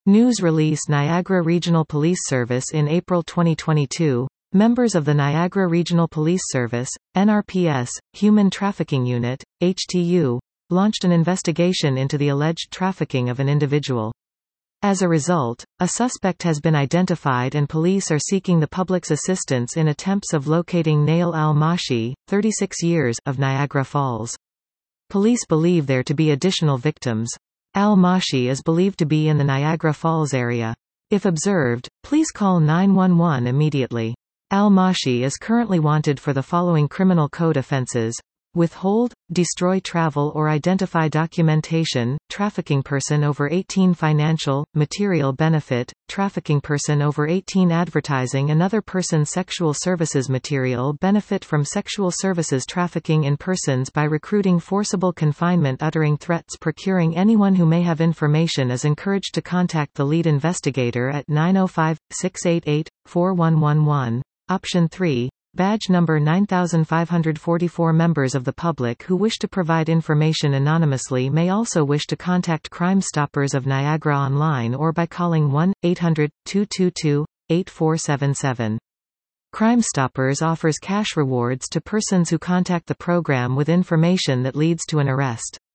News release Niagara Regional Police Service in April 2022. Members of the Niagara Regional Police Service, NRPS, Human Trafficking Unit, HTU, launched an investigation into the alleged trafficking of an individual. As a result, a suspect has been identified and police are seeking the public's assistance in attempts of locating Nail Al-Mashi, 36 years, of Niagara Falls. Police believe there to be additional victims. Al-Mashi is believed to be in the Niagara Falls area. If observed, please call 911 immediately. Al-Mashi is currently wanted for the following criminal code offenses: withhold, destroy travel or identify documentation, trafficking person over 18 financial, material benefit, trafficking person over 18 advertising another person's sexual services material benefit from sexual services trafficking in persons by recruiting forcible confinement uttering threats procuring anyone who may have information is encouraged to contact the lead investigator at 905-688-4111. Option 3. Badge number 9544. Members of the public who wish to provide information anonymously may also wish to contact Crime Stoppers of Niagara online or by calling 1-800-222-8477. Crime Stoppers offers cash rewards to persons who contact the program with information that leads to an arrest.